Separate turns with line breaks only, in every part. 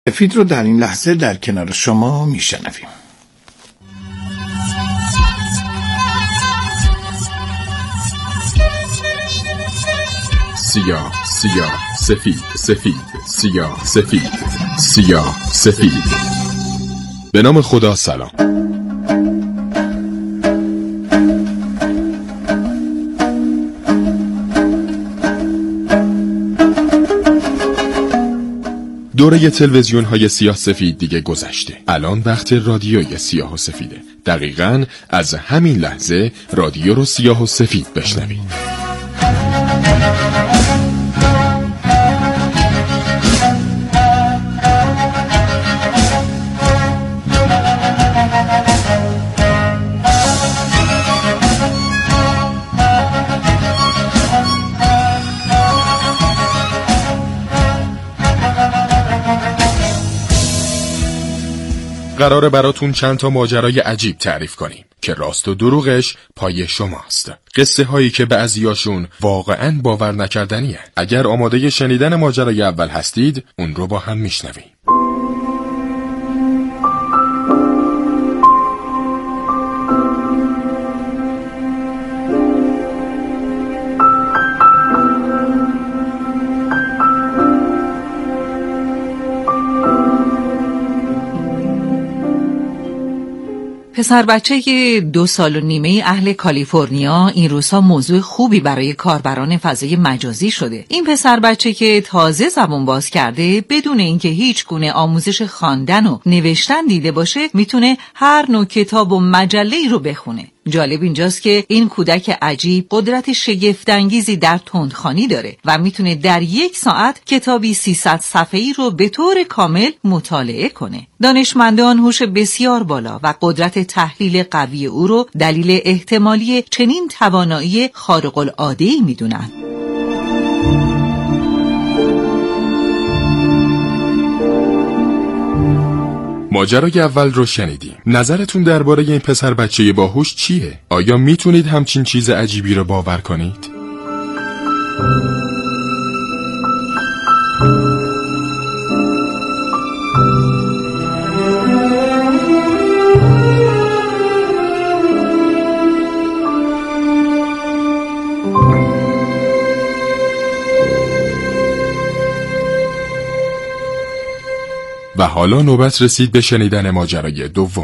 سفید رو در این لحظه در کنار شما میشنویم.
سیاه سیاه سفید سفید سیاه سفید سیاه سفید. به نام خدا. سلام. دوره تلویزیون های سیاه سفید دیگه گذشته. الان وقت رادیوی سیاه و سفیده. دقیقاً از همین لحظه رادیو رو سیاه و سفید بشنوید. قراره براتون چند تا ماجرای عجیب تعریف کنیم که راست و دروغش پای شماست. قصه هایی که بعضیاشون واقعاً باور نکردنیه. اگر آماده شنیدن ماجرای اول هستید، اون رو با هم میشنویم.
پسر بچه 2 سال و نیمه اهل کالیفرنیا این روزها موضوع خوبی برای کاربران فضای مجازی شده. این پسر بچه که تازه زبان باز کرده بدون اینکه هیچ گونه آموزش خواندن و نوشتن دیده باشه میتونه هر نوع کتاب و مجله‌ای رو بخونه. جالب اینجاست که این کودک عجیب قدرت شگفت‌انگیزی در تندخوانی داره و میتونه در 1 ساعت کتابی 300 صفحه‌ای رو به طور کامل مطالعه کنه. دانشمندان هوش بسیار بالا و قدرت تحلیل قوی او رو دلیل احتمالی چنین توانایی خارق‌العاده‌ای میدونن.
ماجرای اول رو شنیدیم. نظرتون درباره این پسر بچه باهوش چیه؟ آیا میتونید همچین چیز عجیبی رو باور کنید؟ و حالا نوبت رسید به شنیدن ماجرای دوم.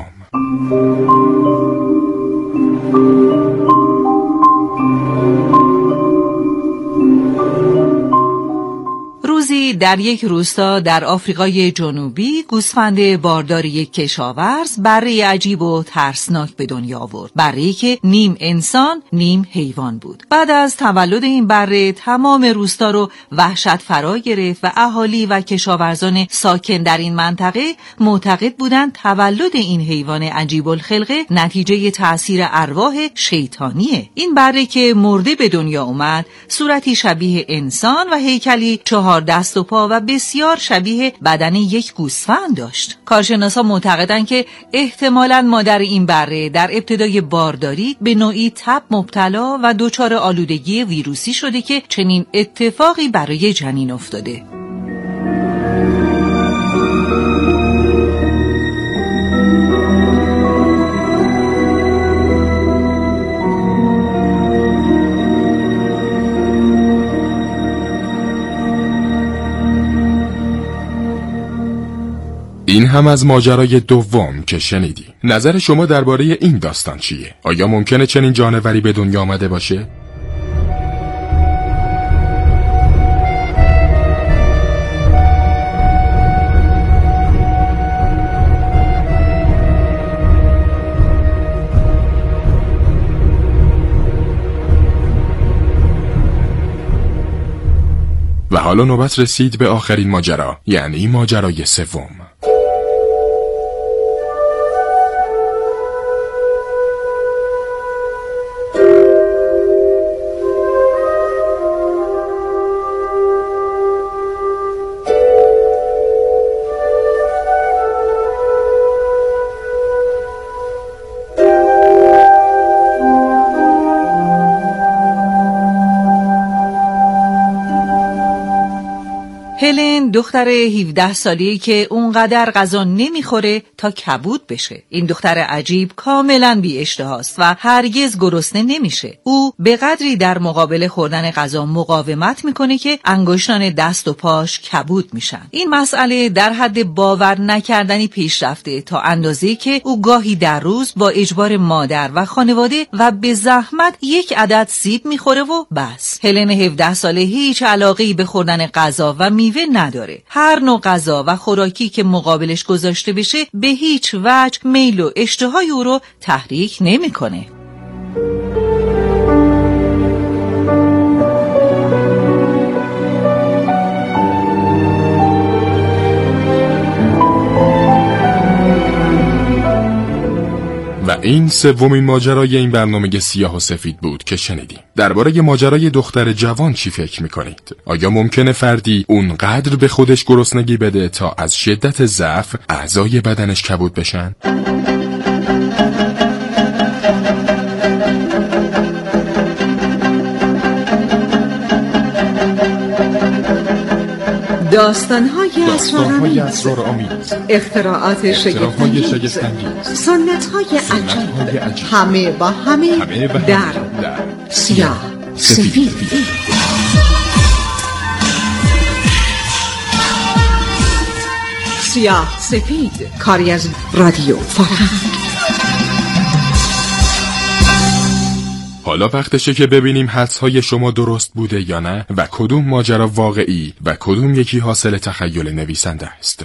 روزی در یک روستا در آفریقای جنوبی گوسفند باردار یک کشاورز بره عجیب و ترسناک به دنیا آورد. بره‌ای که نیم انسان نیم حیوان بود. بعد از تولد این بره تمام روستا رو وحشت فرا گرفت و اهالی و کشاورزان ساکن در این منطقه معتقد بودند تولد این حیوان عجیب الخلقه نتیجه تأثیر ارواح شیطانیه. این بره که مرده به دنیا اومد صورتی شبیه انسان و هیکلی 4 دست و پا و بسیار شبیه بدن یک گوسفند داشت. کارشناسا معتقدند که احتمالاً مادر این بره در ابتدای بارداری به نوعی تب مبتلا و دچار آلودگی ویروسی شده که چنین اتفاقی برای جنین افتاده.
این هم از ماجرای دوم که شنیدی. نظر شما درباره این داستان چیه؟ آیا ممکنه چنین جانوری به دنیا آمده باشه؟ و حالا نوبت رسید به آخرین ماجرا، یعنی ماجرای سوم.
هلن مثلا دختر 17 ساله‌ای که اونقدر غذا نمیخوره تا کبود بشه. این دختر عجیب کاملا بی اشتهاست و هرگز گرسنه نمیشه. او به قدری در مقابل خوردن غذا مقاومت میکنه که انگشتان دست و پاش کبود میشن. این مسئله در حد باور نکردنی پیش رفته تا اندازه‌ای که او گاهی در روز با اجبار مادر و خانواده و به زحمت 1 عدد سیب میخوره و بس. هلن 17 ساله هیچ علاقه‌ای به خوردن غذا و میوه نداره. هر نوع غذا و خوراکی که مقابلش گذاشته بشه به هیچ وجه میل و اشتهای او رو تحریک نمیکنه.
و این سومین ماجرای این برنامه سیاه و سفید بود که شنیدیم. درباره ماجرای دختر جوان چی فکر میکنید؟ آیا ممکنه فردی اونقدر به خودش گرسنگی بده تا از شدت ضعف اعضای بدنش کبود بشن؟
داستان‌های
اسرارآمیز،
اختراعات شگفت‌انگیز، سنت‌های عجیب، همه با همه در سیاه سفید. سیاه سفید، کاری از رادیو فرهنگ.
حالا وقتشه که ببینیم حدس‌های شما درست بوده یا نه و کدوم ماجرا واقعی و کدوم یکی حاصل تخیل نویسنده است.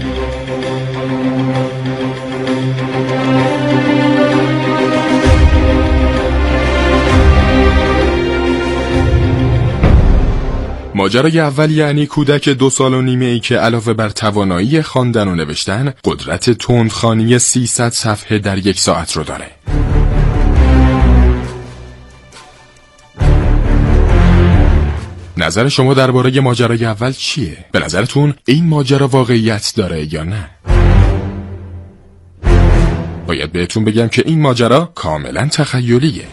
ماجرای اول یعنی کودک 2 سال و نیمه‌ای که علاوه بر توانایی خواندن و نوشتن، قدرت تندخوانی 300 صفحه در 1 ساعت رو داره. نظر شما درباره ماجرای اول چیه؟ به نظرتون این ماجرا واقعیت داره یا نه؟ باید بهتون بگم که این ماجرا کاملا تخیلیه.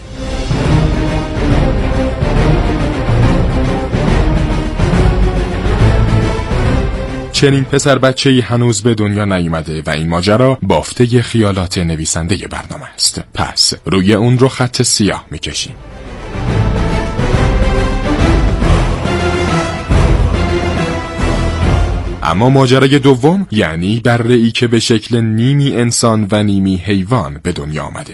چنین پسر بچه‌ای هنوز به دنیا نیومده و این ماجرا بافته خیالات نویسنده برنامه است. پس روی اون رو خط سیاه میکشیم. اما ماجرای دوم یعنی بره‌ای که به شکل نیمی انسان و نیمی حیوان به دنیا آمده.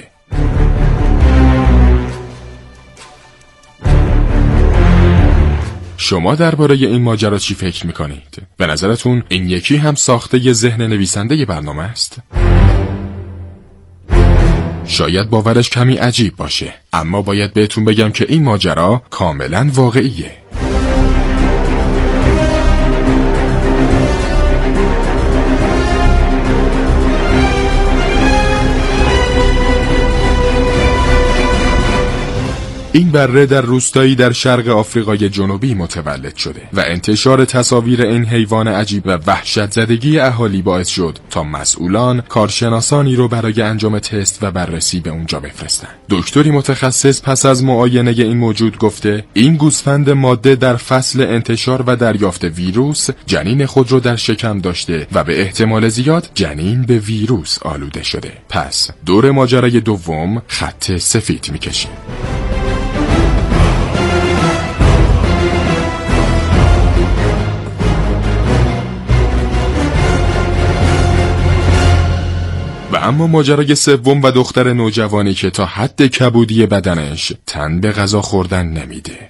شما درباره این ماجرا چی فکر میکنید؟ به نظرتون این یکی هم ساخته ذهن نویسنده برنامه است؟ شاید باورش کمی عجیب باشه، اما باید بهتون بگم که این ماجرا کاملا واقعیه. این بره در روستایی در شرق آفریقای جنوبی متولد شده و انتشار تصاویر این حیوان عجیب و وحشت زدگی اهالی باعث شد تا مسئولان کارشناسانی رو برای انجام تست و بررسی به اونجا بفرستن. دکتری متخصص پس از معاینه این موجود گفته این گوسفند ماده در فصل انتشار و دریافت ویروس جنین خود رو در شکم داشته و به احتمال زیاد جنین به ویروس آلوده شده. پس دور ماجرای دوم خط سفید میکشیم. و اما ماجرای سوم و دختر نوجوانی که تا حد کبودی بدنش تن به غذا خوردن نمیده.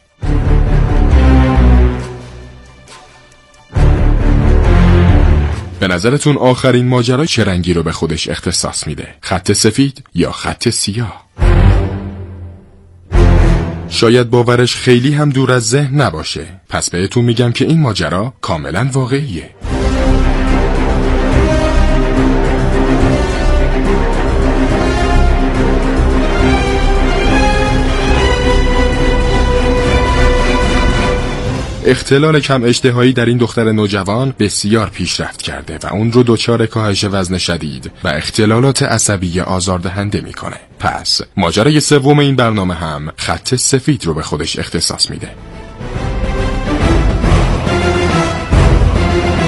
به نظرتون آخرین ماجرا چه رنگی رو به خودش اختصاص میده؟ خط سفید یا خط سیاه؟ شاید باورش خیلی هم دور از ذهن نباشه. پس بهتون میگم که این ماجرا کاملا واقعیه. اختلال کم اشتهایی در این دختر نوجوان بسیار پیشرفت کرده و اون رو دچار کاهش وزن شدید و اختلالات عصبی آزاردهنده میکنه. پس ماجرای سوم این برنامه هم خط سفید رو به خودش اختصاص میده.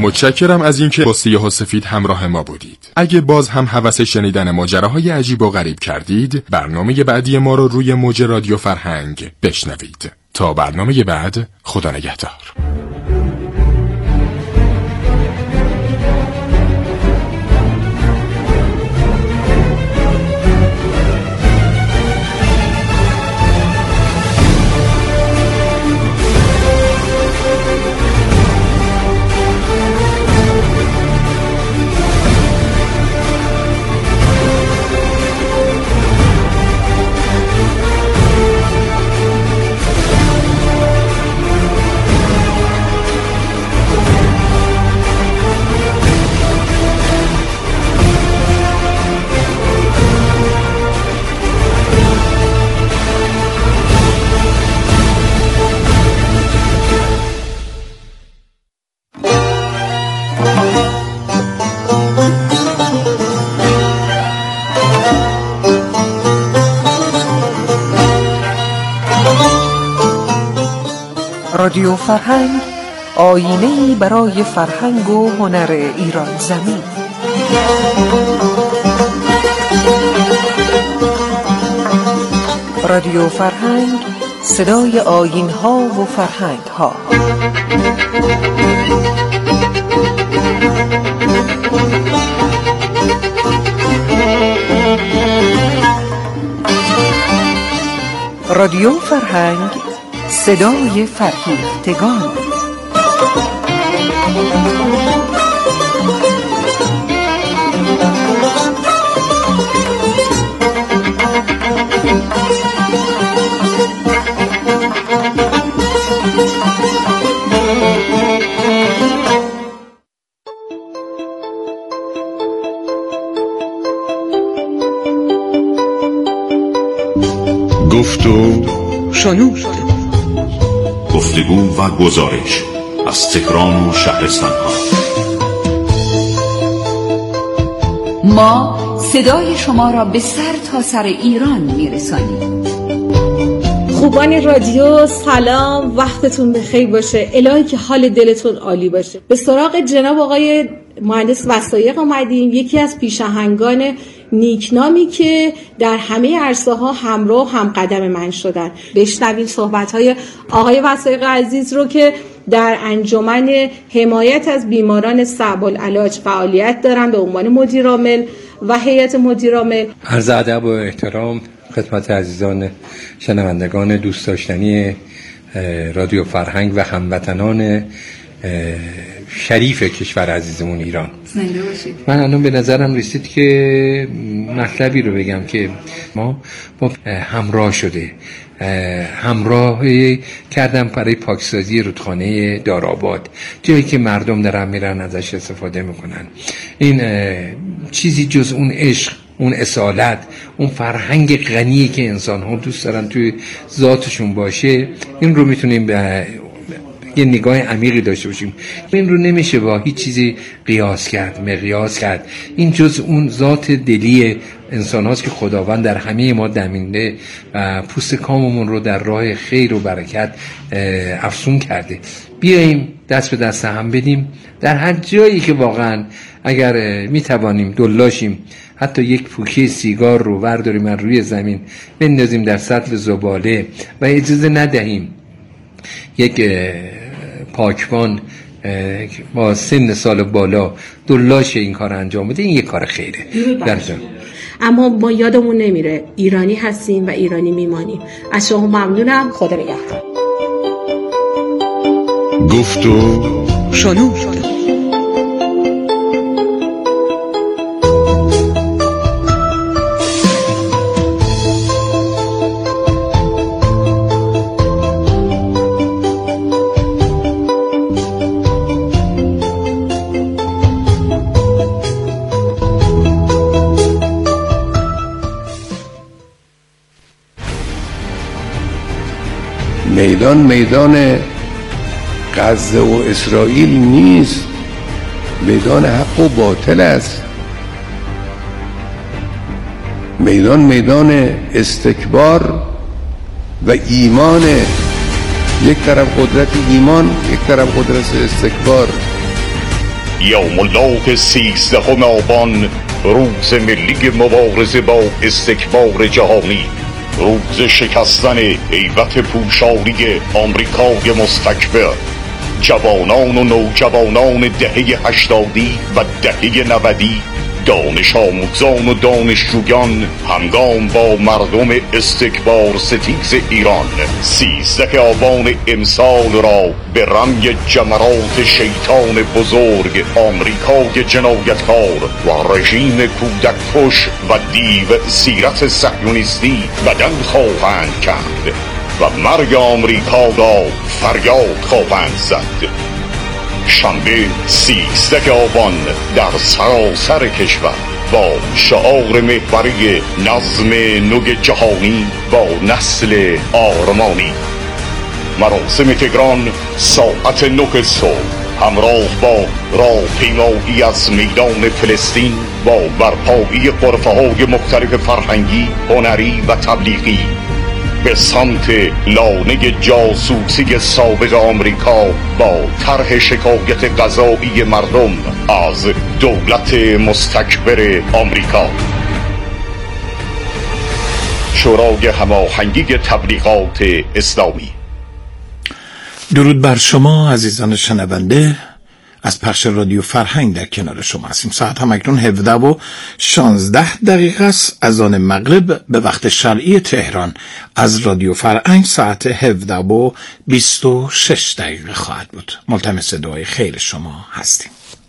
متشکرم از اینکه با سیاه و سفید همراه ما بودید. اگه باز هم هوس شنیدن ماجراهای عجیب و غریب کردید، برنامه بعدی ما رو روی موج رادیو فرهنگ بشنوید. تا برنامه بعد، خدا نگهدار.
رادیو فرهنگ، آینه‌ای برای فرهنگ و هنر ایران زمین. رادیو فرهنگ، صدای آیین‌ها و فرهنگ‌ها. رادیو فرهنگ، صدای فرهیختگان.
گفت و
شنود.
گفتگو و گزارش از تهران و شهرستان‌ها.
ما صدای شما را به سر تا سر ایران میرسانیم.
خوبان رادیو سلام، وقتتون بخیر باشه. الهی که حال دلتون عالی باشه. به سراغ جناب آقای مهندس وثایق آمدیم، یکی از پیشاهنگان نیکنامی که در همه عرصه‌ها همراه و همقدم من شدن. بشنویم صحبت‌های آقای وثایق عزیز رو که در انجمن حمایت از بیماران صعب العلاج فعالیت دارن به عنوان مدیر عامل و هیئت مدیر عامل.
عرض ادب و احترام خدمت عزیزان شنوندگان دوست داشتنی رادیو فرهنگ و هموطنان شریف کشور عزیزمون ایران.
زنده باشید.
من الان به نظرم رسید که مطلبی رو بگم که ما با همراه شده، همراهی کردم برای پاکسازی رودخانه دارآباد، جایی که مردم دارن میرن ازش استفاده میکنن. این چیزی جز اون عشق، اون اصالت، اون فرهنگ غنی که انسان ها دوست دارن توی ذاتشون باشه، این رو میتونیم به یه نگاه عمیقی داشته باشیم. این رو نمیشه با هیچ چیزی قیاس کرد، مقیاس کرد. این جز اون ذات دلی انسان هاست که خداوند در همه ما دمینده و پوست کاممون رو در راه خیر و برکت افسون کرده. بیاییم دست به دست هم بدیم در هر جایی که واقعا اگر میتوانیم دلاشیم، حتی یک پوکه سیگار رو ورداریم از روی زمین بندازیم در سطل زباله و اجازه ندهیم یک پاکبان با سن سال بالا دلاش این کار انجام بده. این یک کار خیره.
اما ما یادمون نمیره ایرانی هستیم و ایرانی میمانیم. از شما ممنونم. خدا نگهدار.
گفت و
شنود.
میدان غزه و اسرائیل نیست، میدان حق و باطل است. میدان استکبار و ایمان، یک طرف قدرت ایمان، یک طرف قدرت استکبار.
یوم الله 13 آبان، روز ملی مبارزه با استکبار جهانی، روز شکستن هیبت پوشالی آمریکای مستکبر. جوانان و نوجوانان دهه 80 و دهه 90، دانش آموزان و دانشجویان هنگام با مردم استکبار ستیز ایران 13 آبان امسال را به رمی جمرات شیطان بزرگ آمریکای جنایتکار و رژیم کودک کش و دیو سیرت صهیونیستی بدل خواهند کرد و مرگ آمریکا را فریاد خواهند زد. شنبه 13 آبان در سراسر کشور با شعار محوری نظم نو جهانی با نسل آرمانی. مراسم تهران ساعت 9 صبح همراه با راهپیمایی از میدان فلسطین با برپایی غرفه‌های مختلف فرهنگی، هنری و تبلیغی به سمت لانه جاسوسی سابق آمریکا با طرح شکایت قضایی مردم از دولت مستکبر آمریکا. شورای هماهنگی تبلیغات اسلامی.
درود بر شما عزیزان شنونده. از پخش رادیو فرهنگ در کنار شما هستیم. ساعت هم اکنون 17:16 است از آن مغرب به وقت شرعی تهران. از رادیو فرهنگ ساعت 17:26 خواهد بود. ملتمس دعای خیر شما هستیم.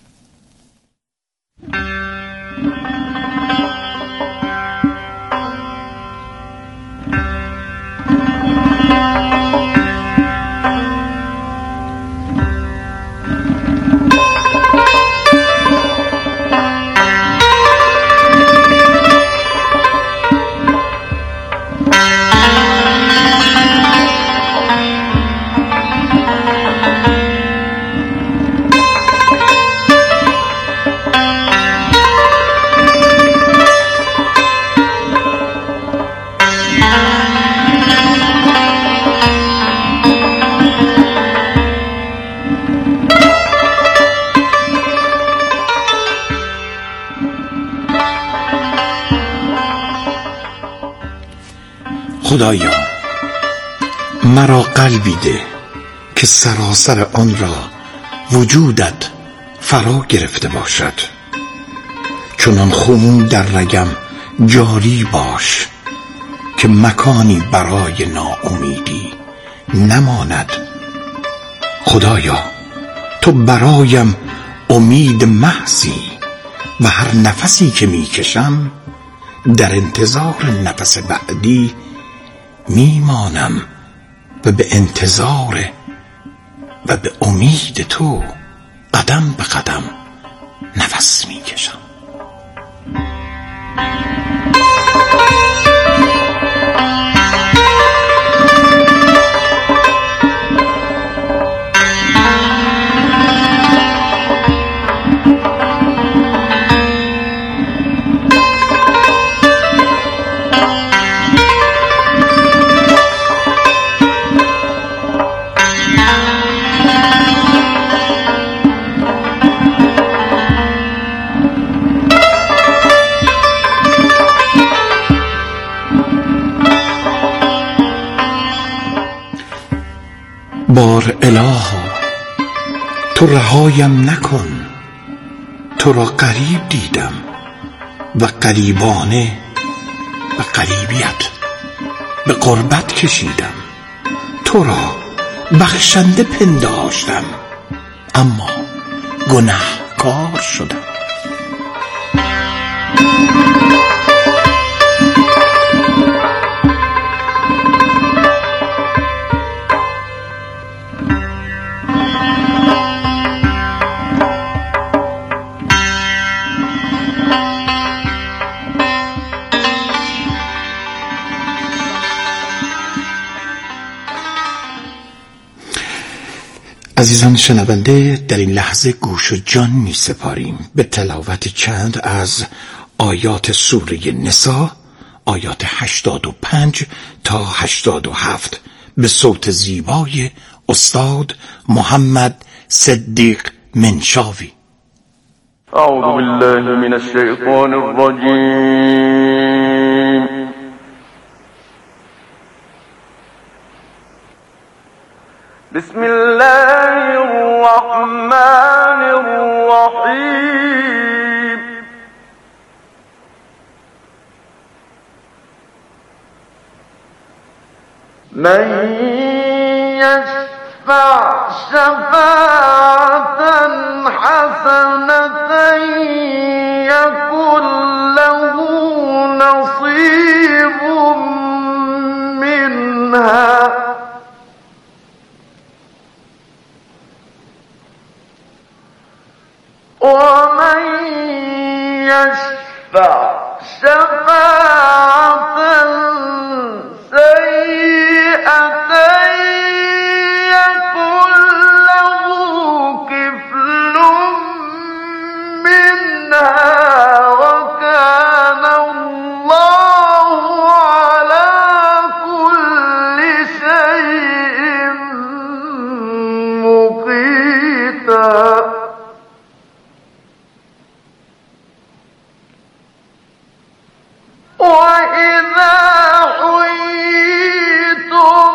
خدایا مرا قلبی ده که سراسر آن را وجودت فرا گرفته باشد، چنان خون در رگم جاری باش که مکانی برای ناامیدی نماند. خدایا تو برایم امید محضی و هر نفسی که میکشم در انتظار نفس بعدی میمانم و به انتظار و به امید تو قدم به قدم نفس میکشم. بار الها تو رهایم نکن، تو را قریب دیدم و قریبانه و قریبیت به قربت کشیدم. تو را بخشنده پنداشتم اما گناهکار شدم. عزیزان شنونده، در این لحظه گوش و جان می سپاریم به تلاوت چند از آیات سوره نساء، آیات 85 تا 87 به صوت زیبای استاد محمد صدیق منشاوی.
أعوذ بالله من الشيطان الرجيم. بسم الله الرحمن الرحيم. من يشفع شفاعة حسنة يكن له نصيب منها ومن يشفع شفاعة سيئة يكن له كفل منها وكان الله على كل شيء مقيتا. وإذا حييتم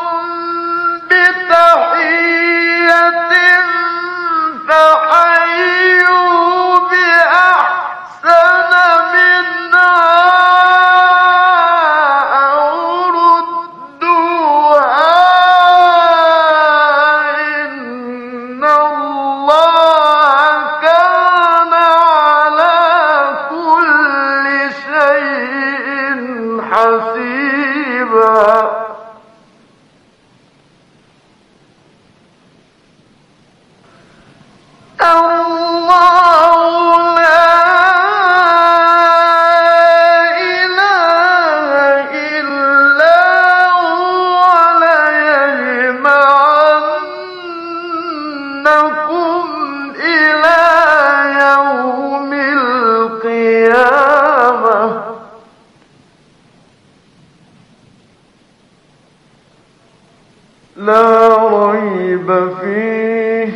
بتحية فحيوا بأحسن منها أو ردوها إن الله كان على كل شيء حسيبا. الله لا إله إلا هو ليجمعنكم إلى يوم القيامة لا ريب فيه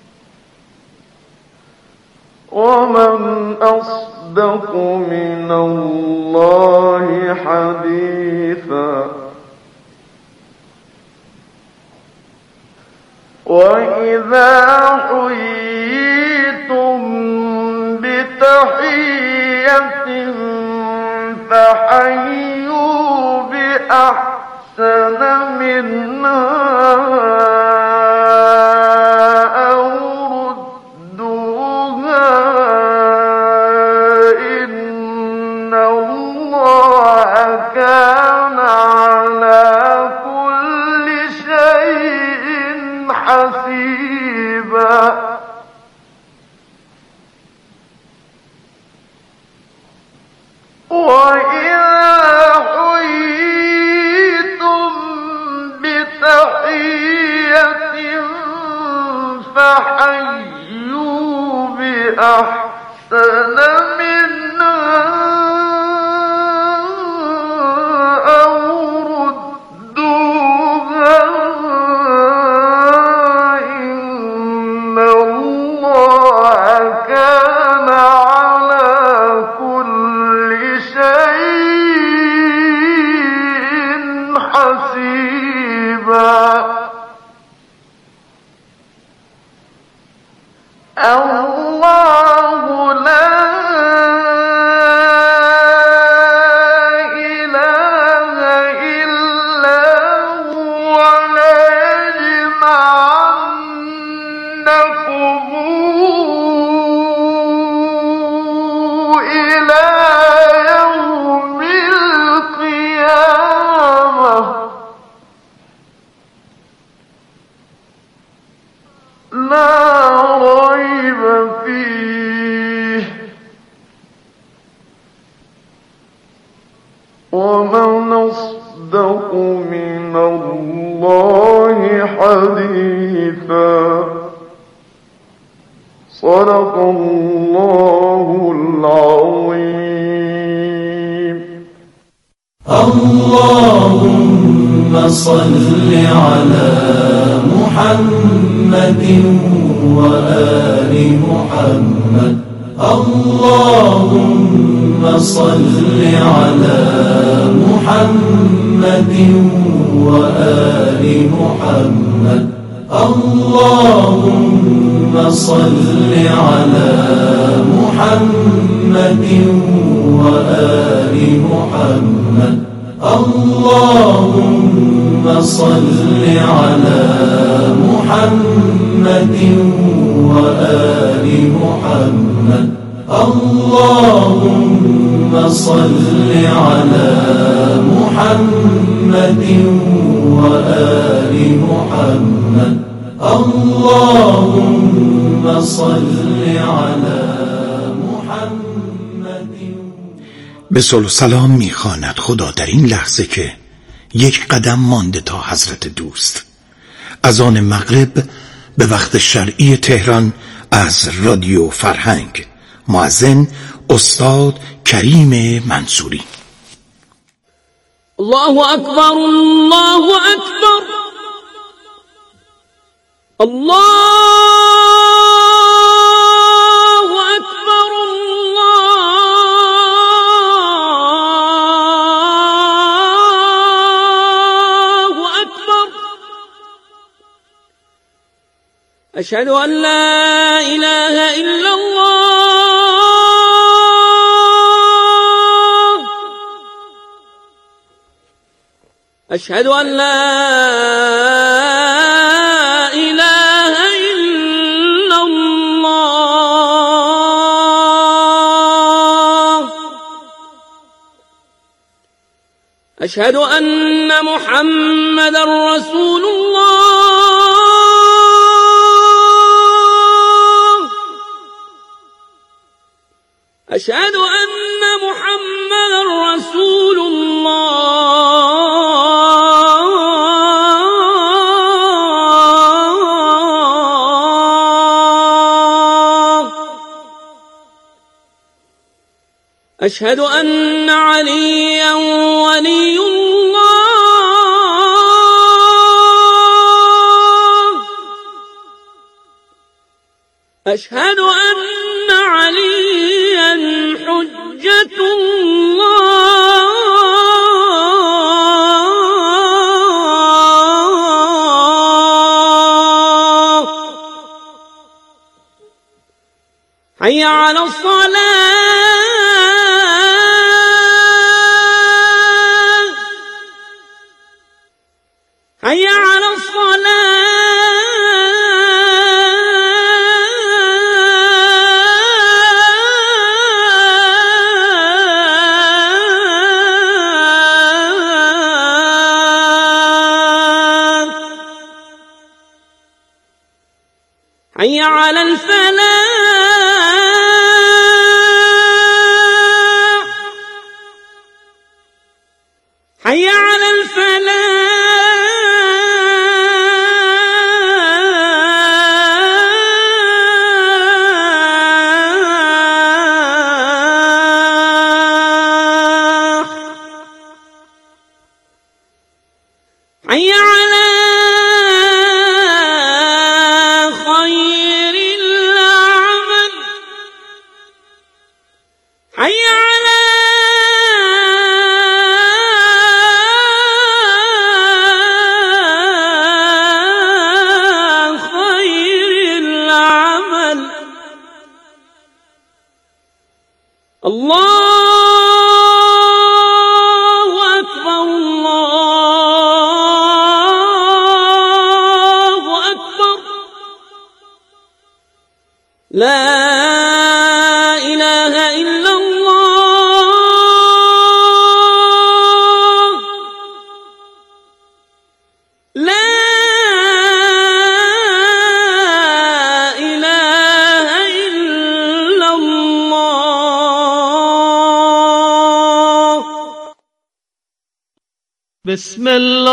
ومن أصدق من الله حديثا. وإذا حييتم بتحية فحيوا بأحسن منها أو ردوها إن الله كان على كل شيء حسيبا. وإذا حييتم بتحية فحيوا بأحسن منها أو ردوها إن الله كان على كل شيء حسيبا. الله لا إله إلا هو ليجمعنكم إلى يوم القيامة لا ريب فيه ومن أصدق من الله حديثا. صدق الله العظيم.
اللهم صل على محمد وآل محمد. اللهم صل على محمد وآل محمد اللهم صل على محمد وآل محمد اللهم صل على محمد وآل محمد اللهم صل على محمد وآل محمد اللهم صل على محمد.
به صلح و سلام میخواند خدا در این لحظه که یک قدم مانده تا حضرت دوست، از آن مغرب به وقت شرعی تهران، از رادیو فرهنگ، مؤذن استاد کریم منصوری.
الله اکبر، الله اکبر، الله اکبر، الله اکبر. اشهد ان لا اله الا الله، اشهد ان لا اله الا الله، اشهد ان محمدا رسول الله، اشهد ان محمدا رسول الله، اشهد ان عليا ولي الله، اشهد ان عليا حجة الله. حي على الصلاة، حي على الصلاة، حي على الفلاح، حي على الفلاح، حي على خير العمل، حي على خير العمل. الله أكبر، الله أكبر، لا إله إلا الله، لا إله إلا الله. بسم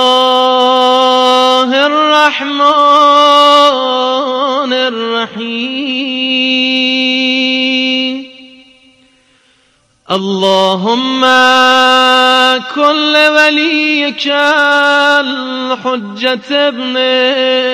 الله الرحمن الرحيم. اللهم كن لوليك الحجة ابن